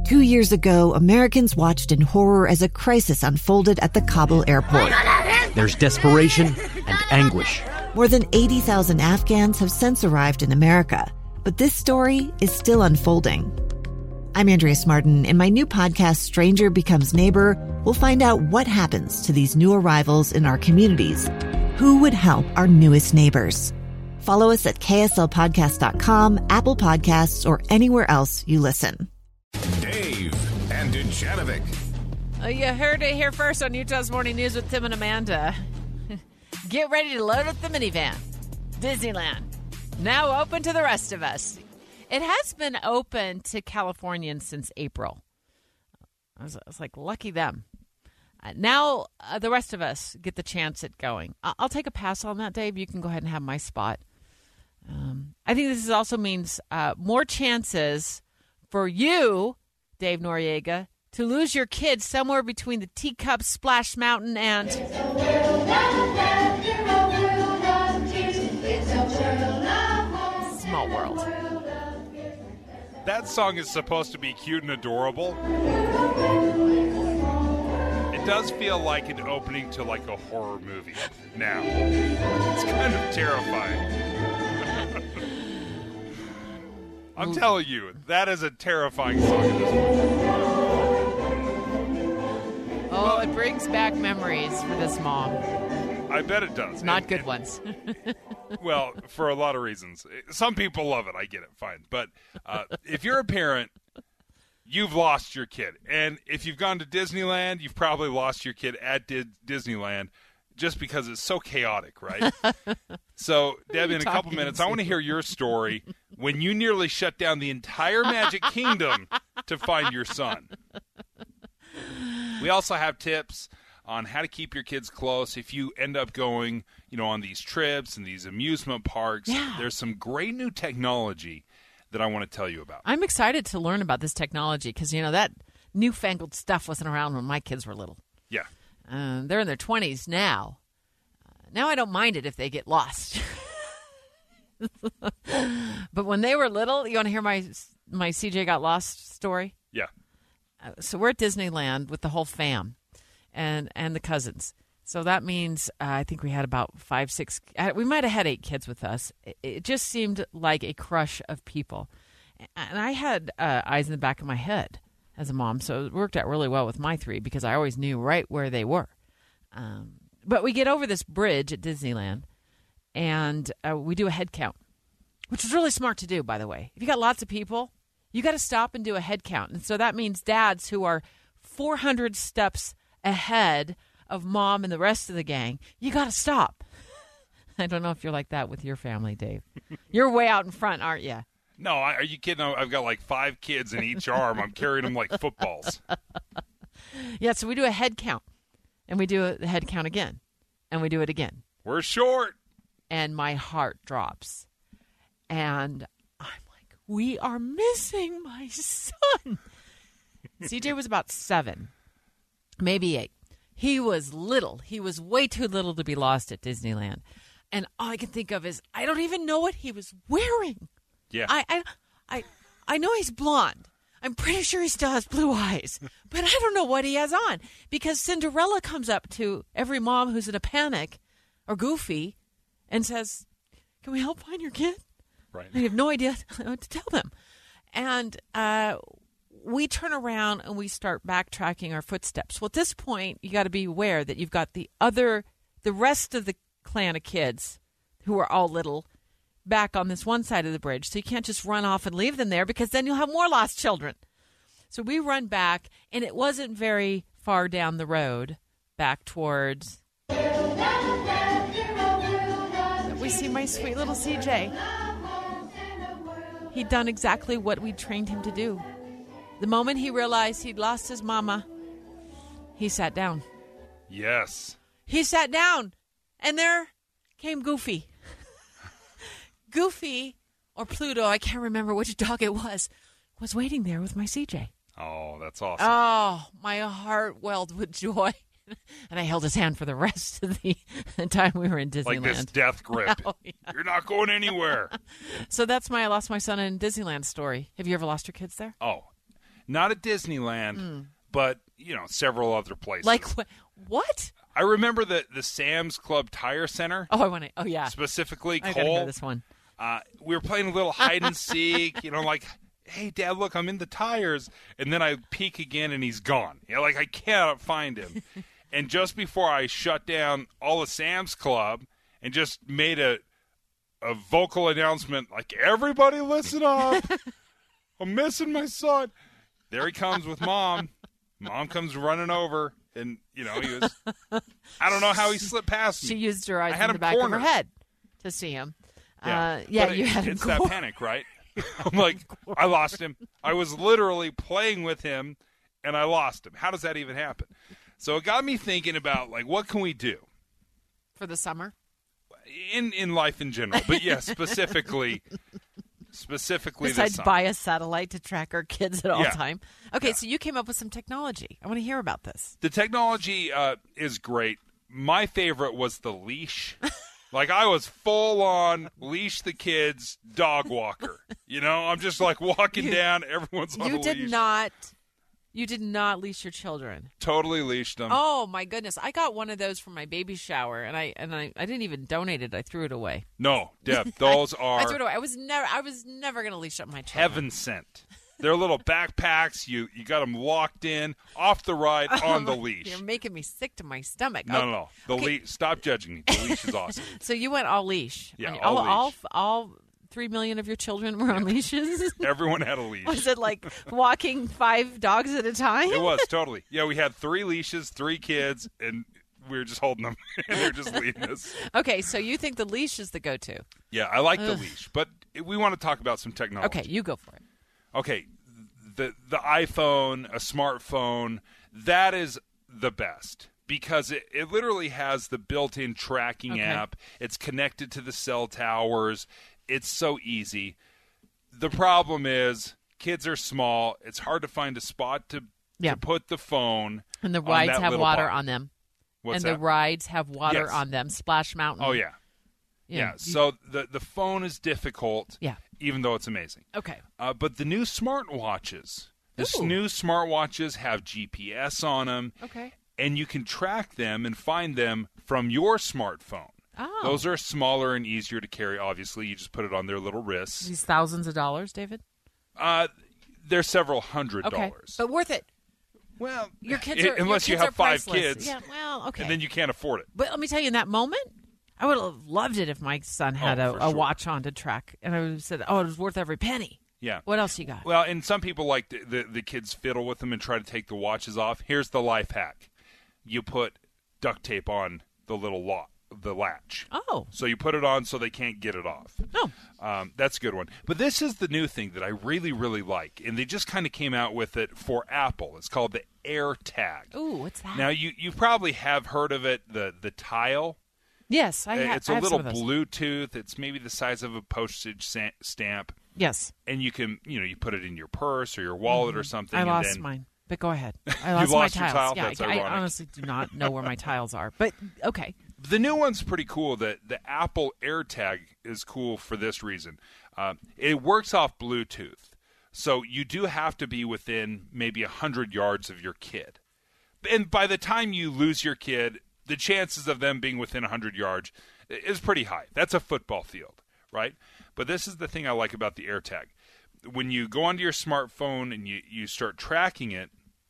2 years ago, Americans watched in horror as a crisis unfolded at the Kabul airport. There's desperation and anguish. More than 80,000 Afghans have since arrived in America, but this story is still unfolding. I'm Andrea Martin. In my new podcast, Stranger Becomes Neighbor, we'll find out what happens to these new arrivals in our communities. Who would help our newest neighbors? Follow us at kslpodcast.com, Apple Podcasts, or anywhere else you listen. Dave and Dujanovic. You heard it here first on Utah's Morning News with Tim and Amanda. Get ready to load up the minivan. Disneyland, now open to the rest of us. It has been open to Californians since April. I was like, lucky them. Now the rest of us get the chance at going. I'll take a pass on that, Dave. You can go ahead and have my spot. I think this also means more chances for you, Dave Noriega, to lose your kids somewhere between the Teacup Splash Mountain and... Small World. That song is supposed to be cute and adorable. It does feel like an opening to like a horror movie now. It's kind of terrifying. I'm telling you, that is a terrifying song at this point. Oh, it brings back memories for this mom. I bet it does. Not good ones. Well, for a lot of reasons. Some people love it. I get it. Fine. But if you're a parent, you've lost your kid. And if you've gone to Disneyland, you've probably lost your kid at Disneyland just because it's so chaotic, right? So, Deb, in a couple minutes, I want to hear your story when you nearly shut down the entire Magic Kingdom to find your son. We also have tips on how to keep your kids close if you end up going, on these trips and these amusement parks. Yeah. There's some great new technology that I want to tell you about. I'm excited to learn about this technology because, that newfangled stuff wasn't around when my kids were little. Yeah. They're in their 20s now. Now I don't mind it if they get lost. But when they were little, you want to hear my CJ got lost story? Yeah. So we're at Disneyland with the whole fam and the cousins. So that means I think we had about 5, 6. We might have had 8 kids with us. It just seemed like a crush of people. And I had eyes in the back of my head as a mom, so it worked out really well with my 3 because I always knew right where they were. But we get over this bridge at Disneyland, and we do a head count, which is really smart to do, by the way. If you got lots of people, you got to stop and do a head count. And so that means dads who are 400 steps ahead of mom and the rest of the gang, you got to stop. I don't know if you're like that with your family, Dave. You're way out in front, aren't you? No, are you kidding? I've got like 5 kids in each arm. I'm carrying them like footballs. Yeah, so we do a head count, and we do a head count again, and we do it again. We're short. And my heart drops. And I'm like, we are missing my son. CJ was about 7, maybe 8. He was little. He was way too little to be lost at Disneyland. And all I can think of is, I don't even know what he was wearing. Yeah. I know he's blonde. I'm pretty sure he still has blue eyes. But I don't know what he has on. Because Cinderella comes up to every mom who's in a panic or goofy and says, can we help find your kid? Right. I have no idea what to tell them. And we turn around and we start backtracking our footsteps. Well, at this point, you got to be aware that you've got the rest of the clan of kids who are all little back on this one side of the bridge. So you can't just run off and leave them there because then you'll have more lost children. So we run back, and it wasn't very far down the road back towards... We see my sweet little CJ. He'd done exactly what we trained him to do. The moment he realized he'd lost his mama, he sat down. Yes. He sat down, and there came Goofy. Goofy, or Pluto, I can't remember which dog it was waiting there with my CJ. Oh, that's awesome. Oh, my heart welled with joy. And I held his hand for the rest of the time we were in Disneyland. Like this death grip. Oh, yeah. You're not going anywhere. So that's my I lost my son in Disneyland story. Have you ever lost your kids there? Oh, Not at Disneyland, but, several other places. Like what? I remember the Sam's Club Tire Center. Oh, I want to. Oh, yeah. Specifically, I gotta Cole. hear this one. We were playing a little hide and seek, like, hey, Dad, look, I'm in the tires. And then I peek again, and he's gone. I cannot find him. And just before I shut down all of Sam's Club and just made a vocal announcement, like, everybody listen up. I'm missing my son. There he comes with Mom. Mom comes running over. And, he was – I don't know how he slipped past me. She used her eyes I had in the back cornered. of her head to see him. Yeah, you had him it's that panic, right? I'm like, I lost him. I was literally playing with him, and I lost him. How does that even happen? So it got me thinking about, like, what can we do? For the summer? In life in general. But, yeah, specifically Besides this summer. buy a satellite to track our kids at all Yeah. time. Okay, so you came up with some technology. I want to hear about this. The technology is great. My favorite was the leash. Like, I was full-on leash the kids dog walker. I'm just, like, walking down. Everyone's on a leash. You did not leash your children. Totally leashed them. Oh my goodness! I got one of those for my baby shower, and I didn't even donate it. I threw it away. No, Deb, those I are threw it away. I was never going to leash up my children. heaven sent. They're little backpacks. You got them locked in, off the ride, on the leash. You're making me sick to my stomach. No. The leash. Stop judging me. The leash is awesome. So you went all leash. Yeah, all leash. All 3 million of your children were on leashes. Everyone had a leash. Was it like walking 5 dogs at a time? It was, totally. Yeah, we had 3 leashes, 3 kids, and we were just holding them, and they're just leading us. Okay, so you think the leash is the go-to? Yeah, I like the leash, but we want to talk about some technology. Okay, you go for it. Okay, the iPhone, a smartphone, that is the best because it literally has the built-in tracking app. It's connected to the cell towers. It's so easy. The problem is kids are small. It's hard to find a spot to put the phone. And the on rides that have little water bar. on them. What's and that? the rides have water Yes. on them. Splash Mountain. Oh, yeah. Yeah. So the phone is difficult, even though it's amazing. Okay. But the new smartwatches, Ooh. new smartwatches have GPS on them. Okay. And you can track them and find them from your smartphone. Oh. Those are smaller and easier to carry, obviously. You just put it on their little wrists. These thousands of dollars, David? They're several $100s. Okay. But worth it. Well, Your kids are unless your you kids have are 5 priceless. kids. Yeah, well, okay. And then you can't afford it. But let me tell you, in that moment, I would have loved it if my son had for a sure. watch on to track. And I would have said, it was worth every penny. Yeah. What else you got? Well, and some people like the kids fiddle with them and try to take the watches off. Here's the life hack. You put duct tape on the little the latch. Oh. So you put it on so they can't get it off. Oh. That's a good one. But this is the new thing that I really, really like. And they just kind of came out with it for Apple. It's called the AirTag. Ooh, what's that? Now, you probably have heard of it, the Tile. Yes, I have. It's I a have little some of those. Bluetooth. It's maybe the size of a postage stamp. Yes. And you can, you put it in your purse or your wallet or something. I and lost then, mine. But go ahead. I lost, lost my your tiles. tile? Yeah, That's I ironic. honestly do not know where my tiles are. But okay. The new one's pretty cool. The Apple AirTag is cool for this reason. It works off Bluetooth. So you do have to be within maybe 100 yards of your kid. And by the time you lose your kid, the chances of them being within 100 yards is pretty high. That's a football field, right? But this is the thing I like about the AirTag. When you go onto your smartphone and you start tracking it,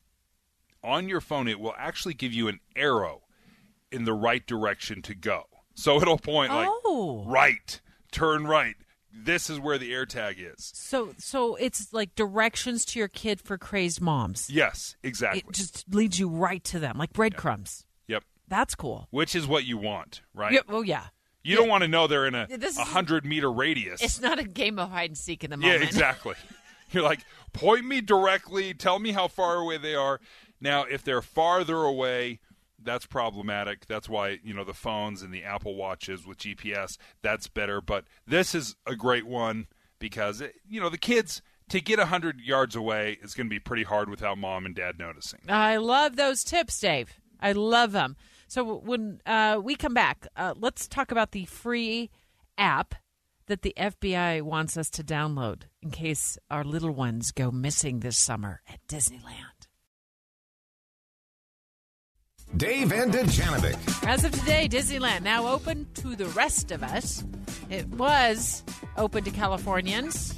on your phone it will actually give you an arrow in the right direction to go. So it'll point like, right, turn right. This is where the AirTag is. So it's like directions to your kid for crazed moms. Yes, exactly. It just leads you right to them, like breadcrumbs. Yep. That's cool. Which is what you want, right? Yeah, oh, yeah. You don't want to know they're in a This is- 100-meter radius. It's not a game of hide and seek in the Yeah, moment. exactly. You're like, point me directly, tell me how far away they are. Now, if they're farther away, that's problematic. That's why, the phones and the Apple Watches with GPS, that's better. But this is a great one because, the kids, to get 100 yards away is going to be pretty hard without mom and dad noticing. I love those tips, Dave. I love them. So when we come back, let's talk about the free app that the FBI wants us to download in case our little ones go missing this summer at Disneyland. Dave and Dejanovic. As of today, Disneyland now open to the rest of us. It was open to Californians.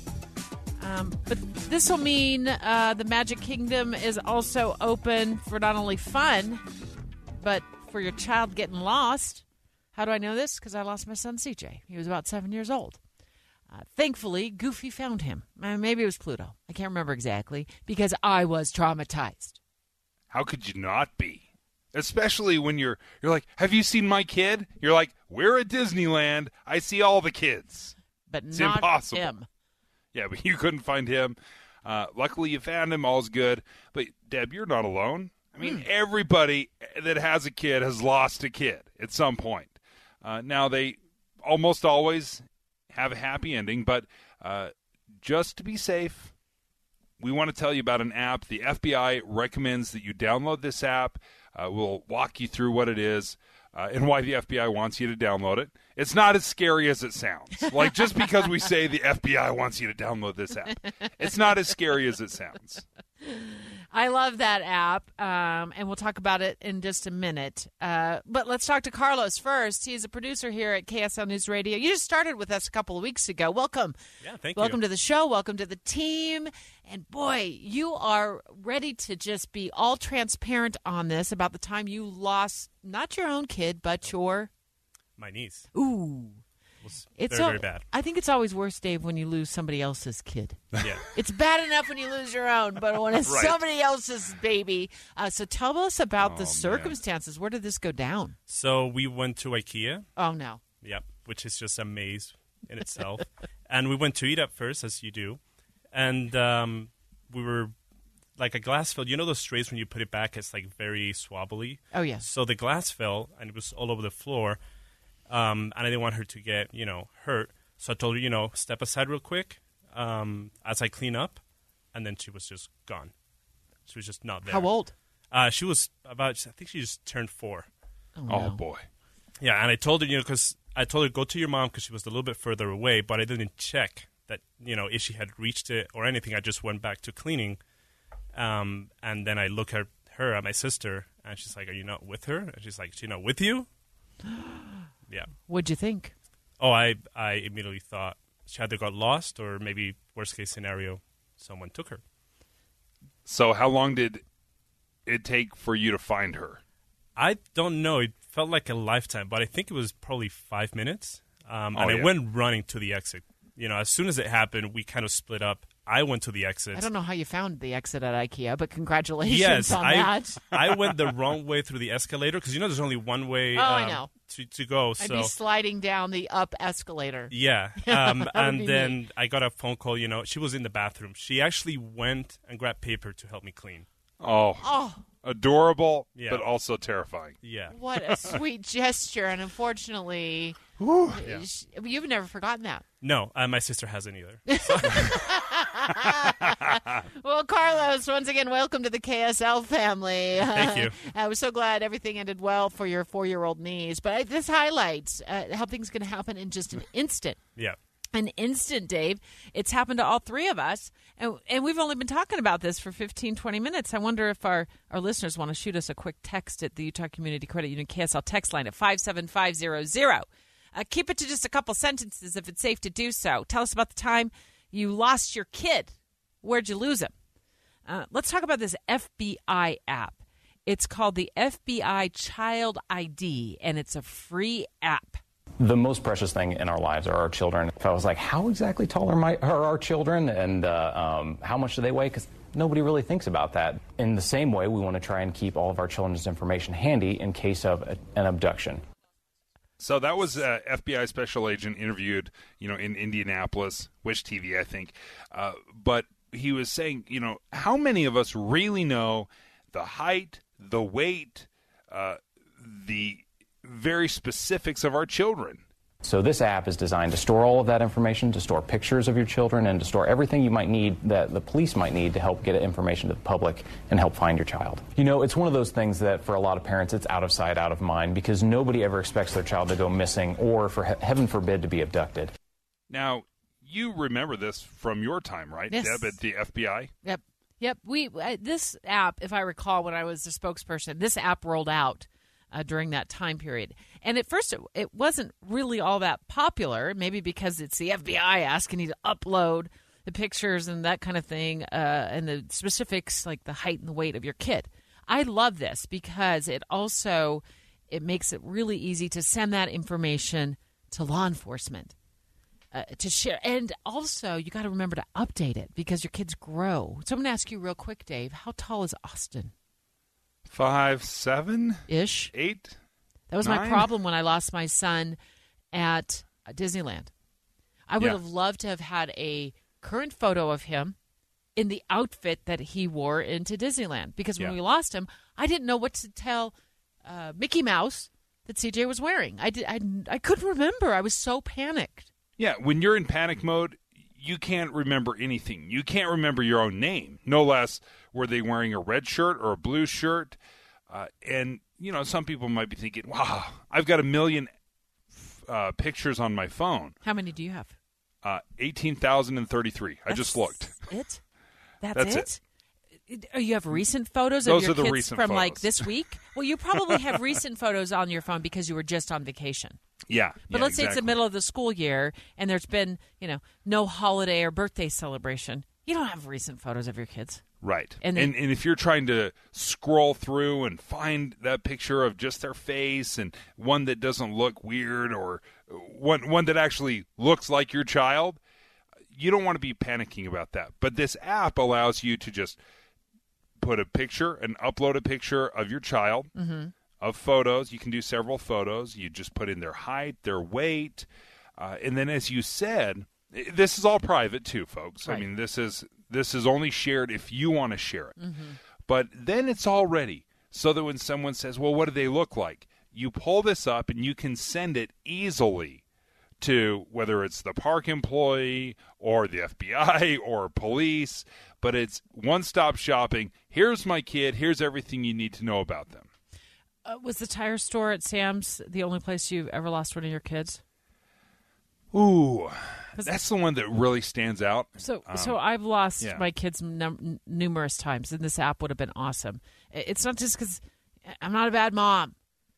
But this will mean the Magic Kingdom is also open for not only fun, but for your child getting lost. How do I know this? Because I lost my son, CJ. He was about 7 years old. Thankfully, Goofy found him. Maybe it was Pluto. I can't remember exactly, because I was traumatized. How could you not be? Especially when you're like, have you seen my kid? You're like, we're at Disneyland. I see all the kids. But It's not impossible. him. Yeah, but you couldn't find him. Luckily, you found him. All's good. But, Deb, you're not alone. I mean, everybody that has a kid has lost a kid at some point. Now, they almost always have a happy ending, but just to be safe, we want to tell you about an app. The FBI recommends that you download this app. We'll walk you through what it is and why the FBI wants you to download it. It's not as scary as it sounds. Like, just because we say the FBI wants you to download this app, it's not as scary as it sounds. I love that app, and we'll talk about it in just a minute. But let's talk to Carlos first. He's a producer here at KSL News Radio. You just started with us a couple of weeks ago. Welcome. Yeah, thank you. Welcome to the show. Welcome to the team. And, boy, you are ready to just be all transparent on this about the time you lost not your own kid, but your... My niece. Ooh. It's very bad. I think it's always worse, Dave, when you lose somebody else's kid. Yeah. It's bad enough when you lose your own, but when it's Right. somebody else's baby. So tell us about the circumstances. Where did this go down? So we went to IKEA. Oh, no. Yep, which is just a maze in itself. And we went to eat up first, as you do. And we were like a glass fell. You know those trays when you put it back, it's like very swabbly? Oh, yes. So the glass fell, and it was all over the floor. And I didn't want her to get, hurt. So I told her, step aside real quick as I clean up. And then she was just gone. She was just not there. How old? She was I think she just turned 4. Oh, no. boy. Yeah, and I told her, because I told her, go to your mom because she was a little bit further away. But I didn't check that, if she had reached it or anything. I just went back to cleaning. And then I look at her, at my sister, and she's like, are you not with her? And she's like, is she not with you? Yeah. What'd you think? Oh, I immediately thought she either got lost or maybe, worst case scenario, someone took her. So how long did it take for you to find her? I don't know. It felt like a lifetime, but I think it was probably 5 minutes. And I yeah. went running to the exit. As soon as it happened, we kind of split up. I went to the exit. I don't know how you found the exit at IKEA, but congratulations Yes, on that. I went the wrong way through the escalator because there's only one way I know. to go. I'd So be sliding down the up escalator. yeah, would and be then me. I got a phone call. She was in the bathroom. She actually went and grabbed paper to help me clean. Oh, adorable, Yeah. but also terrifying. Yeah. What a sweet gesture, and unfortunately, you've never forgotten that. No, my sister hasn't either. Well, Carlos, once again, welcome to the KSL family. Thank you. I was so glad everything ended well for your 4-year-old niece. But this highlights how things can happen in just an instant. Yeah. An instant, Dave. It's happened to all three of us, and we've only been talking about this for 15, 20 minutes. I wonder if our listeners want to shoot us a quick text at the Utah Community Credit Union KSL text line at 57500. Keep it to just a couple sentences if it's safe to do so. Tell us about the time you lost your kid. Where'd you lose him? Let's talk about this FBI app. It's called the FBI Child ID, and it's a free app. The most precious thing in our lives are our children. If I was like, how exactly tall are our children, and how much do they weigh? Because nobody really thinks about that. In the same way, we want to try and keep all of our children's information handy in case of an abduction. So that was FBI special agent interviewed, in Indianapolis, Wish TV, I think. But he was saying, how many of us really know the height, the weight, the very specifics of our children? So this app is designed to store all of that information, to store pictures of your children, and to store everything you might need, that the police might need to help get information to the public and help find your child. It's one of those things that for a lot of parents, it's out of sight, out of mind, because nobody ever expects their child to go missing or, for heaven forbid, to be abducted. Now, you remember this from your time, right, Yes. Deb, at the FBI? Yep. This app, if I recall, when I was the spokesperson, this app rolled out during that time period. And at first, it wasn't really all that popular, maybe because it's the FBI asking you to upload the pictures and that kind of thing, and the specifics like the height and the weight of your kid. I love this because it makes it really easy to send that information to law enforcement. To share. And also, you got to remember to update it because your kids grow. So I'm going to ask you real quick, Dave, how tall is Austin? 5'7"? 8? That was 9? my problem when I lost my son at Disneyland. I would have loved to have had a current photo of him in the outfit that he wore into Disneyland. Because when we lost him, I didn't know what to tell Mickey Mouse that CJ was wearing. I couldn't remember. I was so panicked. Yeah, when you're in panic mode, you can't remember anything. You can't remember your own name. No less, were they wearing a red shirt or a blue shirt? And, some people might be thinking, wow, I've got 1 million pictures on my phone. How many do you have? 18,033. I just looked. It? That's it? You have recent photos Those of your are the kids recent from photos. like this week? Well, you probably have recent photos on your phone because you were just on vacation. Yeah. But let's say it's the middle of the school year and there's been, no holiday or birthday celebration. You don't have recent photos of your kids. Right. And and if you're trying to scroll through and find that picture of just their face and one that doesn't look weird or one that actually looks like your child, you don't want to be panicking about that. But this app allows you to just put a picture and upload a picture of your child, of photos. You can do several photos. You just put in their height, their weight. And then, as you said, this is all private too, folks. Right. I mean, this is only shared if you want to share it. But then it's all ready so that when someone says, well, what do they look like? You pull this up and you can send it easily to whether it's the park employee or the FBI or police, but it's one-stop shopping. Here's my kid. Here's everything you need to know about them. Was the tire store at Sam's the only place you've ever lost one of your kids? Ooh, that's the one that really stands out. So I've lost my kids numerous times, and this app would have been awesome. It's not just because I'm not a bad mom.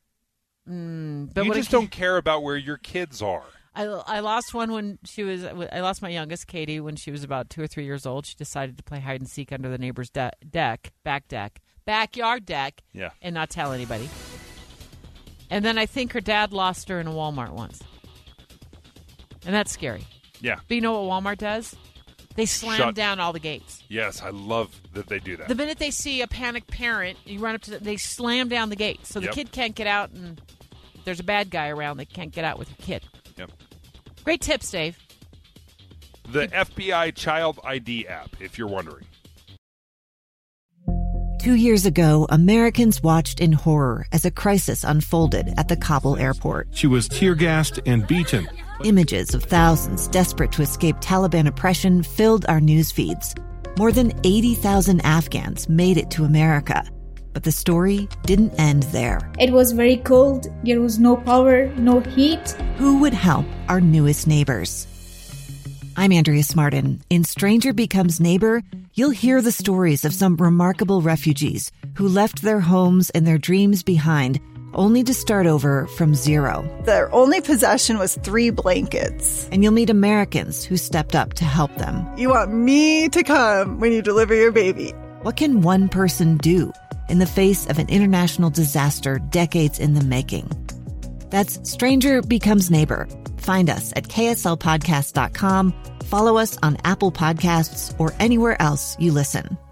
But you just don't care about where your kids are. I lost one when I lost my youngest, Katie, when she was about 2 or 3 years old. She decided to play hide and seek under the neighbor's backyard deck, and not tell anybody. And then I think her dad lost her in a Walmart once. And that's scary. Yeah. But you know what Walmart does? They slam down all the gates. Yes, I love that they do that. The minute they see a panicked parent, you run up to they slam down the gate. So the kid can't get out, and if there's a bad guy around, they can't get out with your kid. Yep. Great tips, Dave. The FBI Child ID app, if you're wondering. 2 years ago, Americans watched in horror as a crisis unfolded at the Kabul airport. She was tear-gassed and beaten. Images of thousands desperate to escape Taliban oppression filled our news feeds. More than 80,000 Afghans made it to America. But the story didn't end there. It was very cold. There was no power, no heat. Who would help our newest neighbors? I'm Andrea Smartin. In Stranger Becomes Neighbor, you'll hear the stories of some remarkable refugees who left their homes and their dreams behind, only to start over from zero. Their only possession was 3 blankets. And you'll meet Americans who stepped up to help them. You want me to come when you deliver your baby. What can one person do in the face of an international disaster decades in the making? That's Stranger Becomes Neighbor. Find us at kslpodcast.com. Follow us on Apple Podcasts or anywhere else you listen.